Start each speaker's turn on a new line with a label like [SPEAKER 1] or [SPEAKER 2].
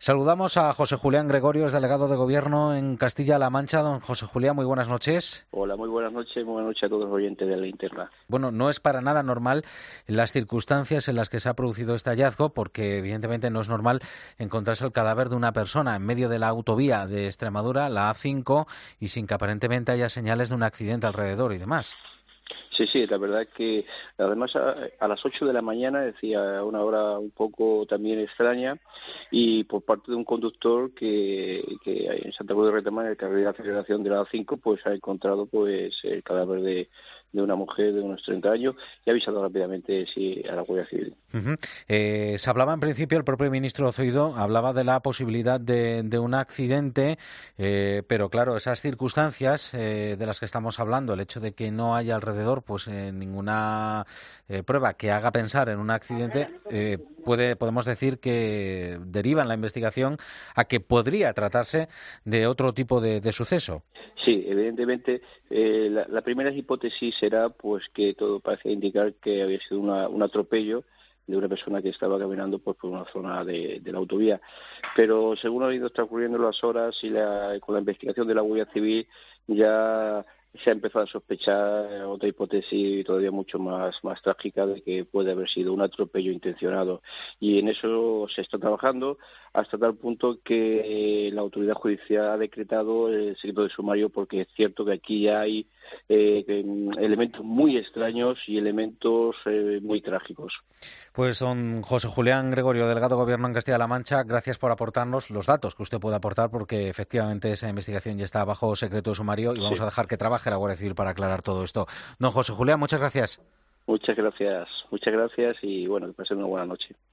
[SPEAKER 1] Saludamos a José Julián Gregorio, es delegado de Gobierno en Castilla-La Mancha. Don José Julián, muy buenas noches.
[SPEAKER 2] Hola, muy buenas noches a todos los oyentes de la linterna.
[SPEAKER 1] Bueno, no es para nada normal las circunstancias en las que se ha producido este hallazgo, porque evidentemente no es normal encontrarse el cadáver de una persona en medio de la autovía de Extremadura, la A5, y sin que aparentemente haya señales de un accidente alrededor y demás.
[SPEAKER 2] Sí, la verdad es que además a las 8 de la mañana, decía, una hora un poco también extraña, y por parte de un conductor que en Santa Cruz de Retama, en el carril de aceleración de la A5, pues ha encontrado pues el cadáver de una mujer de unos 30 años y ha avisado rápidamente a la Guardia Civil.
[SPEAKER 1] Uh-huh. Se hablaba en principio, el propio ministro Zoido hablaba de la posibilidad de un accidente, pero claro, esas circunstancias de las que estamos hablando, el hecho de que no haya alrededor pues ninguna prueba que haga pensar en un accidente, podemos decir que deriva en la investigación a que podría tratarse de otro tipo de suceso.
[SPEAKER 2] Sí, evidentemente la primera hipótesis será pues que todo parece indicar que había sido un atropello de una persona que estaba caminando pues por una zona de la autovía, pero según ha ido transcurriendo las horas y con la investigación de la Guardia Civil ya se ha empezado a sospechar otra hipótesis todavía mucho más trágica de que puede haber sido un atropello intencionado, y en eso se está trabajando hasta tal punto que la autoridad judicial ha decretado el secreto de sumario, porque es cierto que aquí ya hay elementos muy extraños y elementos muy trágicos.
[SPEAKER 1] Pues don José Julián Gregorio, delegado de Gobierno en Castilla-La Mancha, gracias por aportarnos los datos que usted puede aportar, porque efectivamente esa investigación ya está bajo secreto de sumario y vamos
[SPEAKER 2] Sí.
[SPEAKER 1] a dejar que trabaje la Guardia Civil para aclarar todo esto. Don José Julián, muchas gracias.
[SPEAKER 2] Muchas gracias y bueno, que pasen una buena noche.